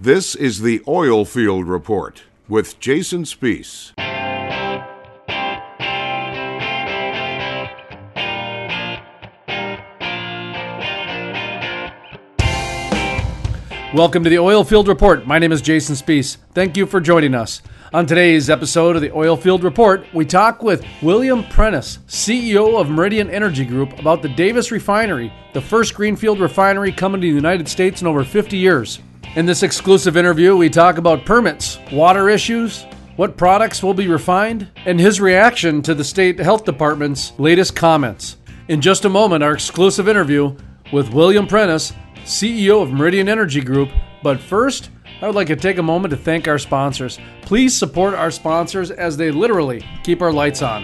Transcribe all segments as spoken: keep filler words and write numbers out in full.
This is the Oil Field Report with Jason Spiess. Welcome to the Oil Field Report. My name is Jason Spiess. Thank you for joining us. On today's episode of the Oil Field Report, we talk with William Prentice, C E O of Meridian Energy Group, about the Davis Refinery, the first greenfield refinery coming to the United States in over fifty years. In this exclusive interview, we talk about permits, water issues, what products will be refined, and his reaction to the state health department's latest comments. In just a moment, our exclusive interview with William Prentice, C E O of Meridian Energy Group. But first, I would like to take a moment to thank our sponsors. Please support our sponsors as they literally keep our lights on.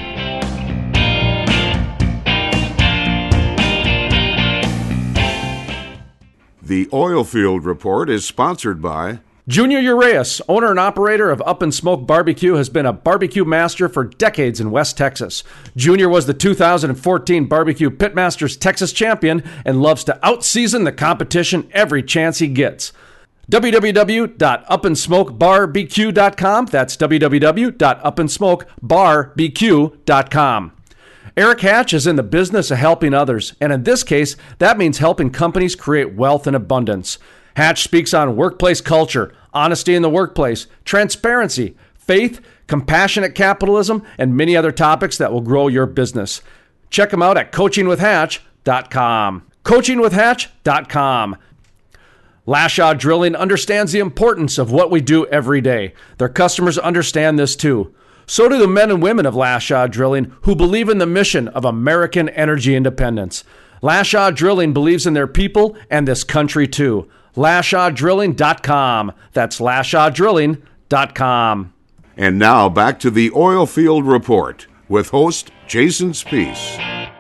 The Oil Field Report is sponsored by Junior Urias, owner and operator of Up and Smoke Barbecue, has been a barbecue master for decades in West Texas. Junior was the two thousand fourteen Barbecue Pitmasters Texas champion and loves to outseason the competition every chance he gets. w w w dot up and smoke bar b q dot com. That's w w w dot up and smoke bar b q dot com. Eric Hatch is in the business of helping others, and in this case, that means helping companies create wealth and abundance. Hatch speaks on workplace culture, honesty in the workplace, transparency, faith, compassionate capitalism, and many other topics that will grow your business. Check him out at coaching with hatch dot com. coaching with hatch dot com. Lashaw Drilling understands the importance of what we do every day. Their customers understand this too. So do the men and women of Lashaw Drilling, who believe in the mission of American energy independence. Lashaw Drilling believes in their people and this country too. lashaw drilling dot com. That's lashaw drilling dot com. And now back to the Oil Field Report with host Jason Spiess.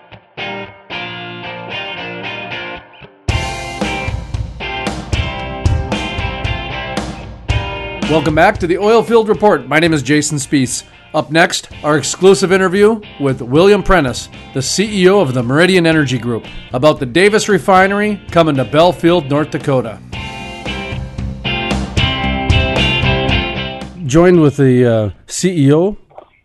Welcome back to the Oil Field Report. My name is Jason Spiess. Up next, our exclusive interview with William Prentice, the C E O of the Meridian Energy Group, about the Davis Refinery coming to Belfield, North Dakota. Joined with the uh, C E O,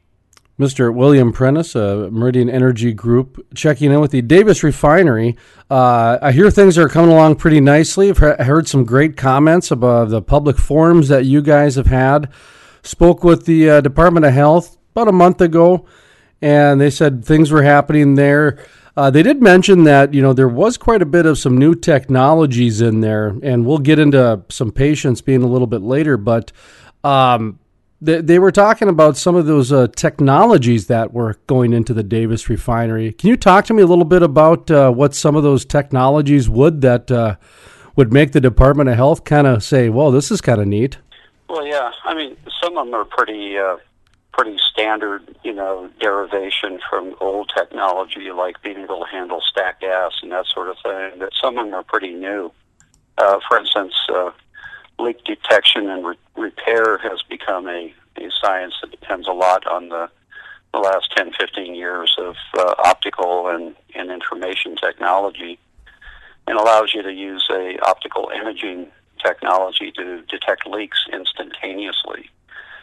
Mister William Prentice, uh, Meridian Energy Group, checking in with the Davis Refinery. Uh, I hear things are coming along pretty nicely. I've he- heard some great comments about the public forums that you guys have had. Spoke with the uh, Department of Health about a month ago, and they said things were happening there. Uh, they did mention that, you know, there was quite a bit of some new technologies in there, and we'll get into some patients being a little bit later, but um, they, they were talking about some of those uh, technologies that were going into the Davis Refinery. Can you talk to me a little bit about uh, what some of those technologies would that uh, would make the Department of Health kind of say, well, this is kind of neat? Well, yeah. I mean, some of them are pretty, uh, pretty standard, you know, derivation from old technology, like being able to handle stack gas and that sort of thing. But some of them are pretty new. Uh, for instance, uh, leak detection and re- repair has become a, a science that depends a lot on the, the last ten, fifteen years of uh, optical and, and information technology, and allows you to use a optical imaging technology to detect leaks instantaneously.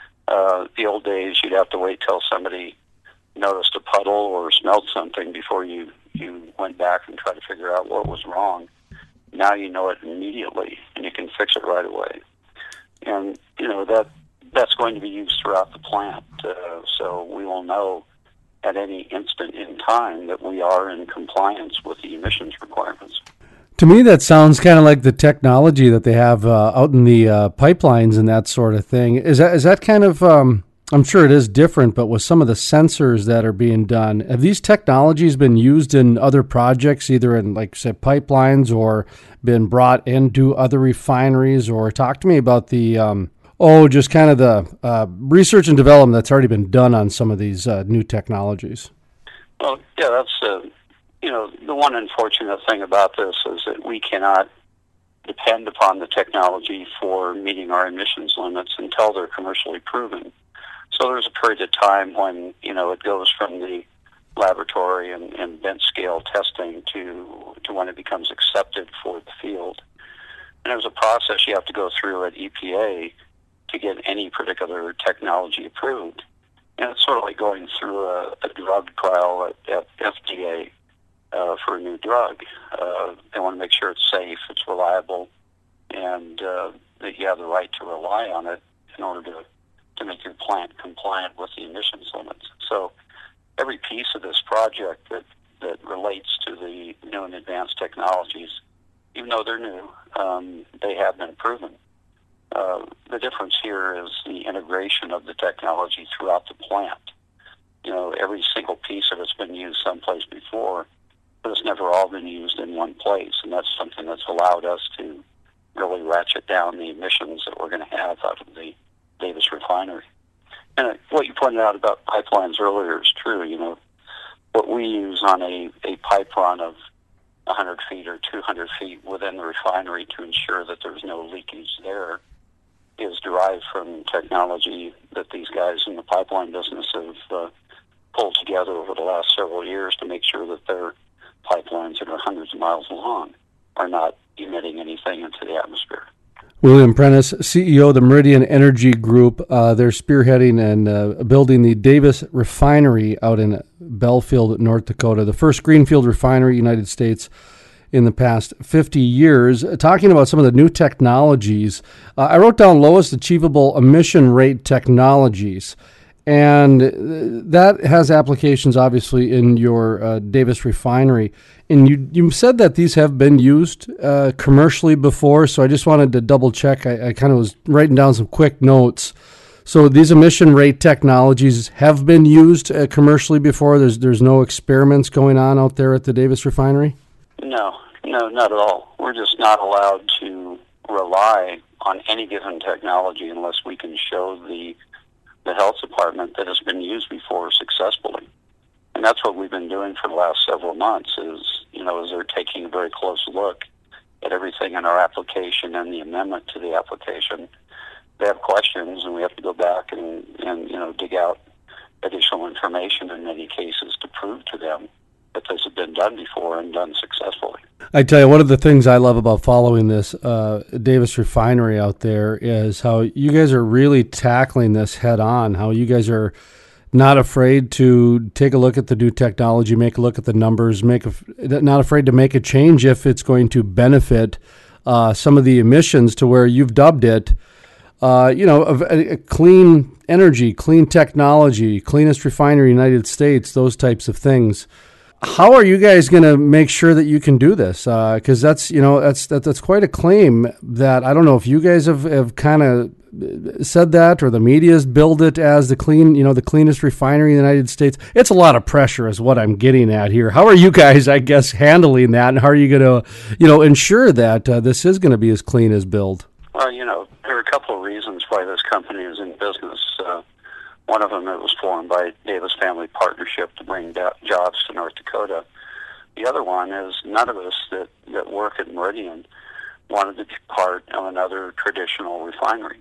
Uh, the old days, you'd have to wait till somebody noticed a puddle or smelled something before you, you went back and tried to figure out what was wrong. Now you know it immediately, and you can fix it right away. And, you know, that that's going to be used throughout the plant. Uh, so we will know at any instant in time that we are in compliance with the emissions requirements. To me, that sounds kind of like the technology that they have uh, out in the uh, pipelines and that sort of thing. Is that is that kind of, um, I'm sure it is different, but with some of the sensors that are being done, have these technologies been used in other projects, either in, like, say, pipelines, or been brought into other refineries? Or talk to me about the, um, oh, just kind of the uh, research and development that's already been done on some of these uh, new technologies. Well, yeah, that's... Uh... You know, the one unfortunate thing about this is that we cannot depend upon the technology for meeting our emissions limits until they're commercially proven. So there's a period of time when, you know, it goes from the laboratory and, and bench scale testing to, to when it becomes accepted for the field. And there's a process you have to go through at E P A to get any particular technology approved. And it's sort of like going through a, a drug trial at, at F D A uh, for a new drug. Uh, they want to make sure it's safe, it's reliable, and uh, that you have the right to rely on it in order to, to make your plant compliant with the emissions limits. So every piece of this project that, that relates to the new and advanced technologies, even though they're new, um, they have been proven. Uh, the difference here is the integration of the technology throughout the plant. You know, every single piece of it's been used someplace before, but it's never all been used in one place, and that's something that's allowed us to really ratchet down the emissions that we're going to have out of the Davis refinery. And uh, what you pointed out about pipelines earlier is true. You know, what we use on a, a pipe run of one hundred feet or two hundred feet within the refinery to ensure that there's no leakage there is derived from technology that these guys in the pipeline business have uh, pulled together over the last several years to make sure that their pipelines that are hundreds of miles long are not emitting anything into the atmosphere. William Prentice, C E O of the Meridian Energy Group. Uh, they're spearheading and uh, building the Davis Refinery out in Belfield, North Dakota, the first greenfield refinery in the United States in the past fifty years. Talking about some of the new technologies, uh, I wrote down lowest achievable emission rate technologies, and that has applications, obviously, in your uh, Davis refinery. And you you said that these have been used uh, commercially before, so I just wanted to double check. I, I kind of was writing down some quick notes. So these emission rate technologies have been used uh, commercially before. There's there's no experiments going on out there at the Davis refinery? No, no, not at all. We're just not allowed to rely on any given technology unless we can show the the health department that it's been used before successfully. And that's what we've been doing for the last several months is, you know, is they're taking a very close look at everything in our application and the amendment to the application. They have questions, and we have to go back and, and you know, dig out additional information in many cases to prove to them that this has been done before and done successfully. I tell you, one of the things I love about following this uh, Davis refinery out there is how you guys are really tackling this head on, how you guys are not afraid to take a look at the new technology, make a look at the numbers, make a, not afraid to make a change if it's going to benefit uh, some of the emissions to where you've dubbed it, uh, you know, a, a clean energy, clean technology, cleanest refinery in the United States, those types of things. How are you guys going to make sure that you can do this? Because uh, that's, you know, that's that, that's quite a claim that I don't know if you guys have, have kind of said that or the media's billed it as the clean, you know, the cleanest refinery in the United States. It's a lot of pressure is what I'm getting at here. How are you guys, I guess, handling that, and how are you going to, you know, ensure that uh, this is going to be as clean as billed? Well, you know, there are a couple of reasons why this company is in business. Uh, One of them, it was formed by Davis Family Partnership to bring do- jobs to North Dakota. The other one is none of us that, that work at Meridian wanted to be part of another traditional refinery.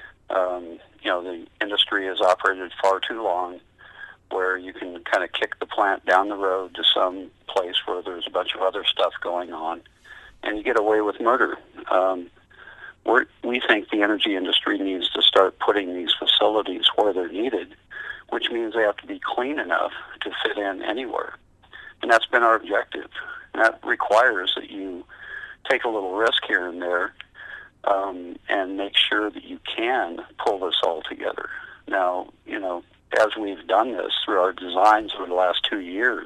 Um, you know, the industry has operated far too long where you can kind of kick the plant down the road to some place where there's a bunch of other stuff going on, and you get away with murder. Um, We're, we think the energy industry needs to start putting these facilities where they're needed, which means they have to be clean enough to fit in anywhere. And that's been our objective. And that requires that you take a little risk here and there um, and make sure that you can pull this all together. Now, you know, as we've done this through our designs over the last two years,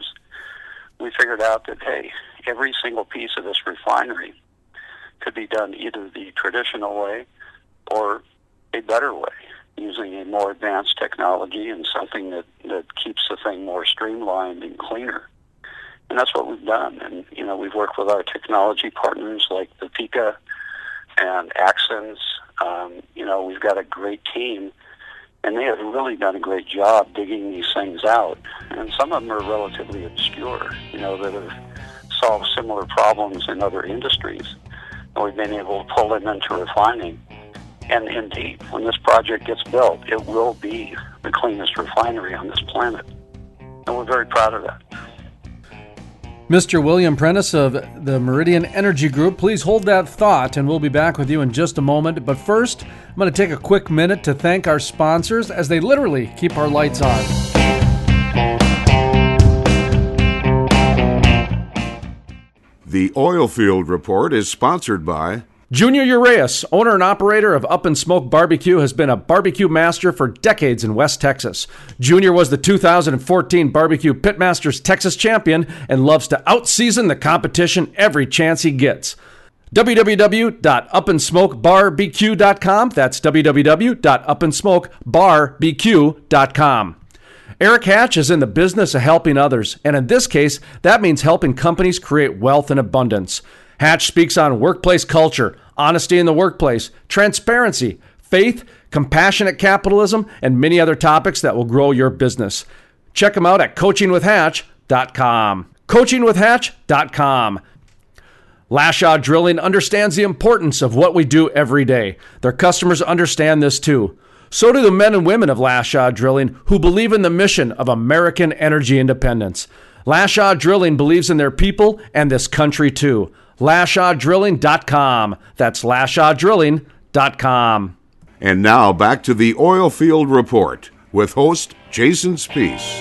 we figured out that, hey, every single piece of this refinery could be done either the traditional way or a better way, using a more advanced technology and something that, that keeps the thing more streamlined and cleaner. And that's what we've done. And, you know, we've worked with our technology partners like the Pika and Axens. Um, you know, we've got a great team, and they have really done a great job digging these things out. And some of them are relatively obscure, you know, that have solved similar problems in other industries. We've been able to pull them into refining. And indeed, when this project gets built, it will be the cleanest refinery on this planet. And we're very proud of that. Mister William Prentice of the Meridian Energy Group, please hold that thought, and we'll be back with you in just a moment. But first, I'm going to take a quick minute to thank our sponsors as they literally keep our lights on. The Oilfield Report is sponsored by Junior Urias, owner and operator of Up and Smoke Barbecue, has been a barbecue master for decades in West Texas. Junior was the two thousand fourteen Barbecue Pitmasters Texas champion and loves to outseason the competition every chance he gets. w w w dot up and smoke bar b q dot com. That's w w w dot up and smoke bar b q dot com. Eric Hatch is in the business of helping others, and in this case, that means helping companies create wealth and abundance. Hatch speaks on workplace culture, honesty in the workplace, transparency, faith, compassionate capitalism, and many other topics that will grow your business. Check him out at coaching with hatch dot com. coaching with hatch dot com. Lashaw Drilling understands the importance of what we do every day. Their customers understand this too. So do the men and women of Lashaw Drilling who believe in the mission of American energy independence. Lashaw Drilling believes in their people and this country too. Lashaw Drilling dot com. That's Lashaw Drilling dot com. And now back to the Oilfield Report with host Jason Spiess.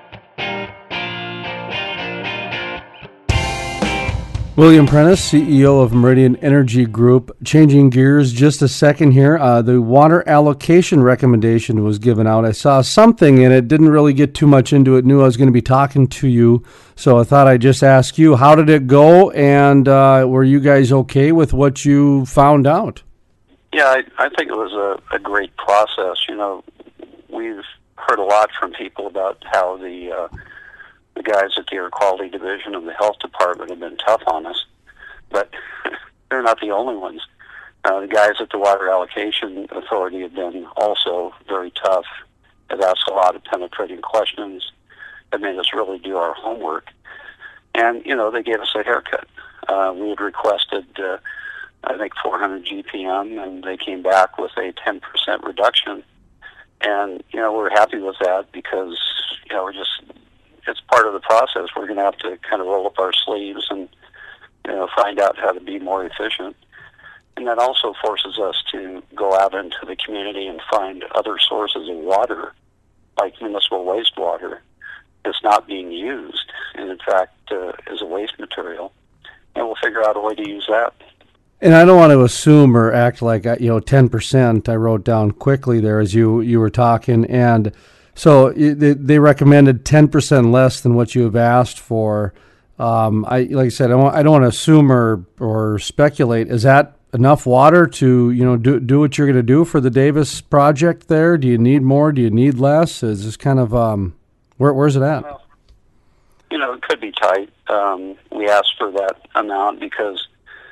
William Prentice, C E O of Meridian Energy Group. Changing gears just a second here. Uh, the water allocation recommendation was given out. I saw something in it, didn't really get too much into it, knew I was going to be talking to you, so I thought I'd just ask you, how did it go, and uh, were you guys okay with what you found out? Yeah, I, I think it was a, a great process. You know, we've heard a lot from people about how the uh, the guys at the Air Quality Division of the Health Department have been tough on us, but they're not the only ones. Uh, the guys at the Water Allocation Authority have been also very tough, have asked a lot of penetrating questions, have made us really do our homework, and, you know, they gave us a haircut. Uh, we had requested, uh, I think, four hundred G P M, and they came back with a ten percent reduction, and, you know, we're happy with that because, you know, we're just... it's part of the process. We're going to have to kind of roll up our sleeves and, you know, find out how to be more efficient. And that also forces us to go out into the community and find other sources of water, like municipal wastewater, that's not being used, and in fact uh, is a waste material. And we'll figure out a way to use that. And I don't want to assume or act like, you know, ten percent I wrote down quickly there as you, you were talking, and so they recommended ten percent less than what you have asked for. Um, I like I said, I, want, I don't want to assume or or speculate. Is that enough water to, you know, do do what you're going to do for the Davis project there? Do you need more? Do you need less? Is this kind of um, where where's it at? Well, you know, it could be tight. Um, we asked for that amount because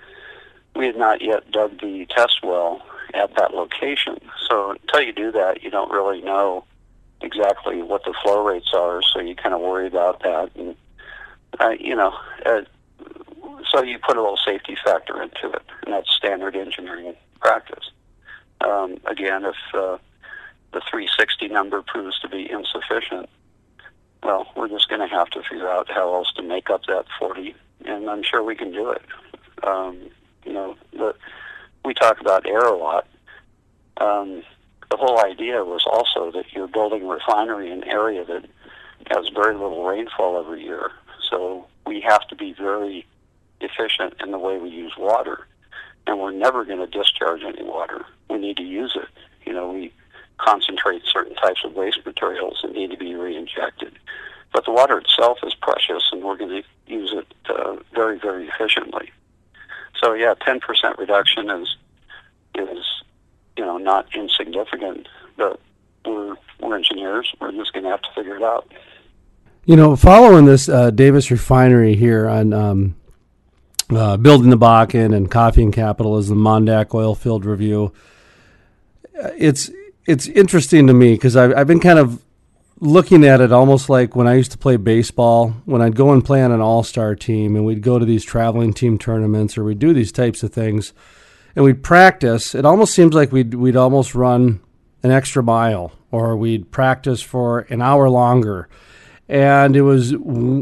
we had not yet dug the test well at that location. So until you do that, you don't really know exactly what the flow rates are, so you kind of worry about that. And, uh, you know, uh, so you put a little safety factor into it, and that's standard engineering practice. Um, again, if uh, the three sixty number proves to be insufficient, well, we're just going to have to figure out how else to make up that forty, and I'm sure we can do it. Um, you know, the, we talk about air a lot. Um, The whole idea was also that you're building a refinery in an area that has very little rainfall every year. So we have to be very efficient in the way we use water. And we're never going to discharge any water. We need to use it. You know, we concentrate certain types of waste materials that need to be re-injected. But the water itself is precious, and we're going to use it uh, very, very efficiently. So, yeah, ten percent reduction is is... you know, not insignificant, but we're, we're engineers. We're just going to have to figure it out. You know, following this uh, Davis refinery here on um, uh, Building the Bakken and Coffee and Capitalism, Mondak Oilfield Review, it's it's interesting to me because I've, I've been kind of looking at it almost like when I used to play baseball, when I'd go and play on an all-star team and we'd go to these traveling team tournaments or we'd do these types of things, and we'd practice. It almost seems like we'd we'd almost run an extra mile, or we'd practice for an hour longer. and it was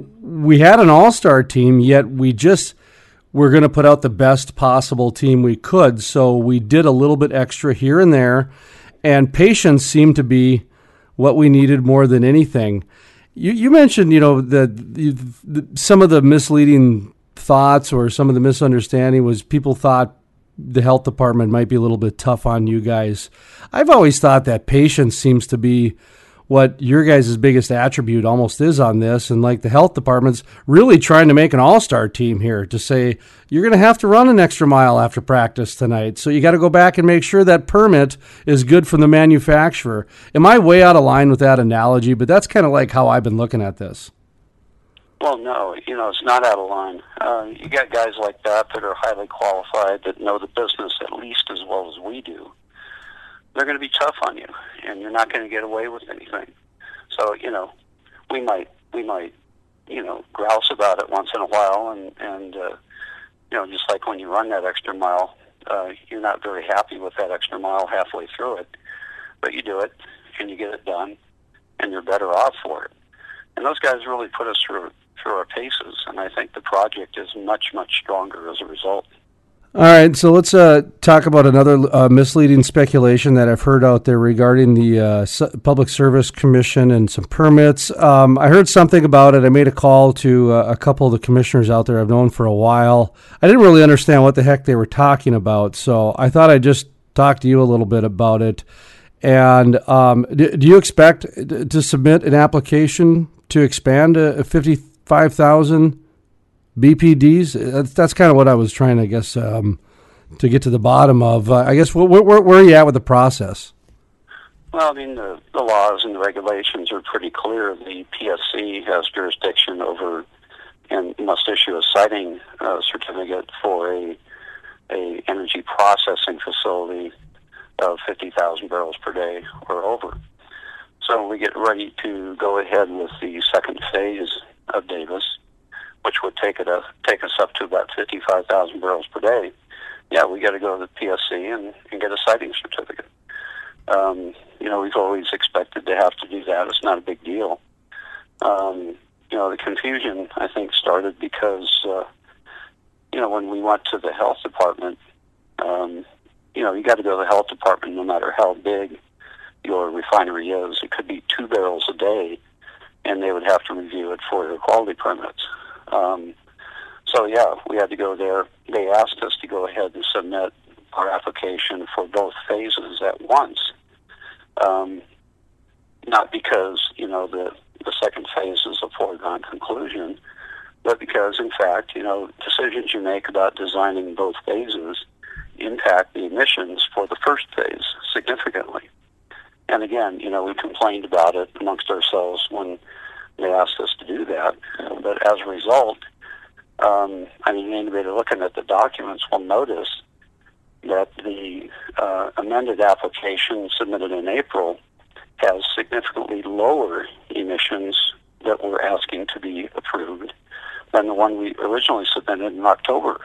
we had an all-star team, yet we just were going to put out the best possible team we could. So we did a little bit extra here and there, and patience seemed to be what we needed more than anything. You, you mentioned, you know, that the, some of the misleading thoughts or some of the misunderstanding was people thought the health department might be a little bit tough on you guys. I've always thought that patience seems to be what your guys' biggest attribute almost is on this. And like the health department's really trying to make an all-star team here to say, you're going to have to run an extra mile after practice tonight. So you got to go back and make sure that permit is good from the manufacturer. Am I way out of line with that analogy? But that's kind of like how I've been looking at this. Well, no, you know, it's not out of line. Uh, you got guys like that that are highly qualified, that know the business at least as well as we do. They're going to be tough on you, and you're not going to get away with anything. So, you know, we might, we might, you know, grouse about it once in a while, and, and uh, you know, just like when you run that extra mile, uh, you're not very happy with that extra mile halfway through it, but you do it, and you get it done, and you're better off for it. And those guys really put us through through our paces, and I think the project is much, much stronger as a result. All right, so let's uh, talk about another uh, misleading speculation that I've heard out there regarding the uh, Public Service Commission and some permits. Um, I heard something about it. I made a call to uh, a couple of the commissioners out there I've known for a while. I didn't really understand what the heck they were talking about, so I thought I'd just talk to you a little bit about it. And um, do, do you expect to submit an application to expand a fifty-five thousand B P Ds? That's, that's kind of what I was trying to, I guess, um, to get to the bottom of. Uh, I guess, where, where, where are you at with the process? Well, I mean, the, the laws and the regulations are pretty clear. The P S C has jurisdiction over and must issue a siting uh, certificate for a, a energy processing facility of fifty thousand barrels per day or over. So we get ready to go ahead with the second phase of Davis, which would take it a, take us up to about fifty-five thousand barrels per day. Yeah, we got to go to the P S C and, and get a siting certificate. Um, you know, we've always expected to have to do that. It's not a big deal. Um, you know, the confusion, I think, started because, uh, you know, when we went to the health department, um, you know, you got to go to the health department no matter how big your refinery is. It could be two barrels a day, and they would have to review it for their quality permits. Um, so, yeah, we had to go there. They asked us to go ahead and submit our application for both phases at once. Um, not because, you know, the, the second phase is a foregone conclusion, but because, in fact, you know, decisions you make about designing both phases impact the emissions for the first phase significantly. And again, you know, we complained about it amongst ourselves when they asked us to do that. But as a result, um, I mean, anybody looking at the documents will notice that the uh, amended application submitted in April has significantly lower emissions that we're asking to be approved than the one we originally submitted in October.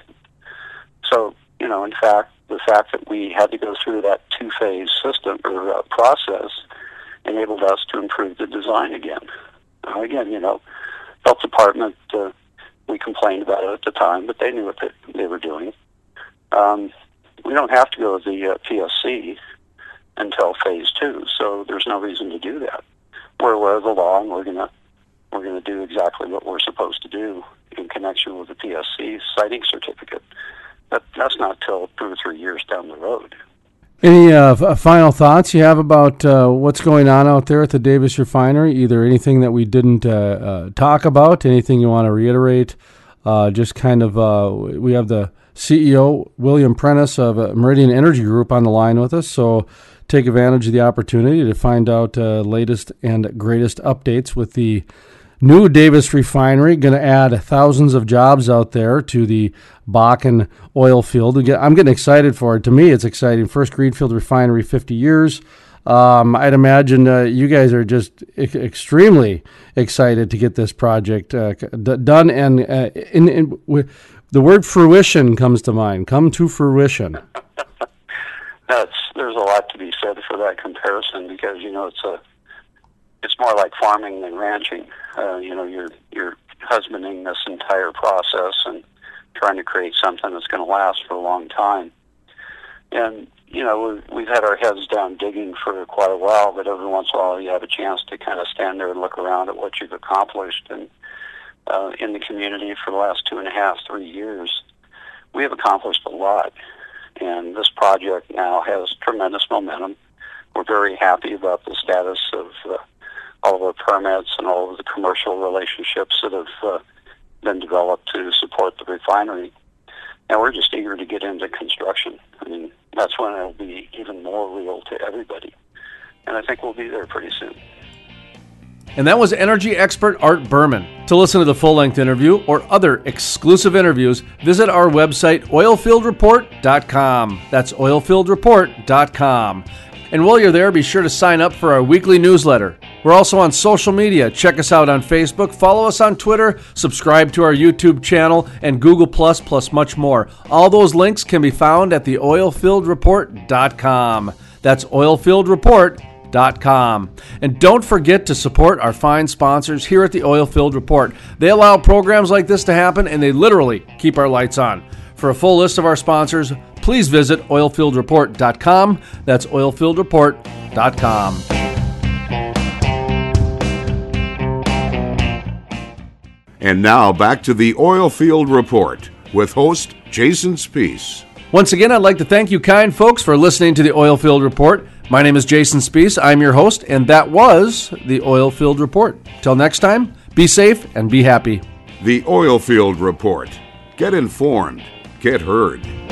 So, you know, in fact, the fact that we had to go through that two-phase system or uh, process enabled us to improve the design again. Uh, again, you know, health department, uh, we complained about it at the time, but they knew what they, they were doing. Um, we don't have to go to the uh, P S C until phase two, so there's no reason to do that. We're aware of the law, and we're gonna we're gonna do exactly what we're supposed to do in connection with the P S C siting certificate. But that's not till two or three years down the road. Any uh, f- final thoughts you have about uh, what's going on out there at the Davis Refinery? Either anything that we didn't uh, uh, talk about, anything you want to reiterate? Uh, just kind of, uh, we have the C E O, William Prentice of uh, Meridian Energy Group on the line with us, so take advantage of the opportunity to find out uh, latest and greatest updates with the new Davis Refinery. Going to add thousands of jobs out there to the Bakken oil field. I'm getting excited for it. To me, it's exciting. First greenfield refinery, fifty years. Um, I'd imagine uh, you guys are just e- extremely excited to get this project uh, d- done. And uh, in, in, w- the word fruition comes to mind. Come to fruition. That's, there's a lot to be said for that comparison because, you know, it's a it's more like farming than ranching. Uh, you know, you're you're husbanding this entire process and trying to create something that's going to last for a long time. And you know, we've, we've had our heads down digging for quite a while, but every once in a while you have a chance to kind of stand there and look around at what you've accomplished. And uh, in the community for the last two and a half, three years, we have accomplished a lot. And this project now has tremendous momentum. We're very happy about the status of uh, all of our permits and all of the commercial relationships that have uh, been developed to support the refinery. And we're just eager to get into construction. I mean, that's when it'll be even more real to everybody. And I think we'll be there pretty soon. And that was energy expert Art Berman. To listen to the full-length interview or other exclusive interviews, visit our website, oilfield report dot com. That's oilfield report dot com. And while you're there, be sure to sign up for our weekly newsletter. We're also on social media. Check us out on Facebook, follow us on Twitter, subscribe to our YouTube channel, and Google Plus, plus much more. All those links can be found at the oilfield report dot com. That's oilfield report dot com. And don't forget to support our fine sponsors here at the Oilfield Report. They allow programs like this to happen, and they literally keep our lights on. For a full list of our sponsors, please visit oilfield report dot com. That's oilfield report dot com. And now back to the Oilfield Report with host Jason Spiess. Once again, I'd like to thank you kind folks for listening to the Oilfield Report. My name is Jason Spiess. I'm your host, and that was the Oilfield Report. Till next time, be safe and be happy. The Oilfield Report. Get informed. Get heard.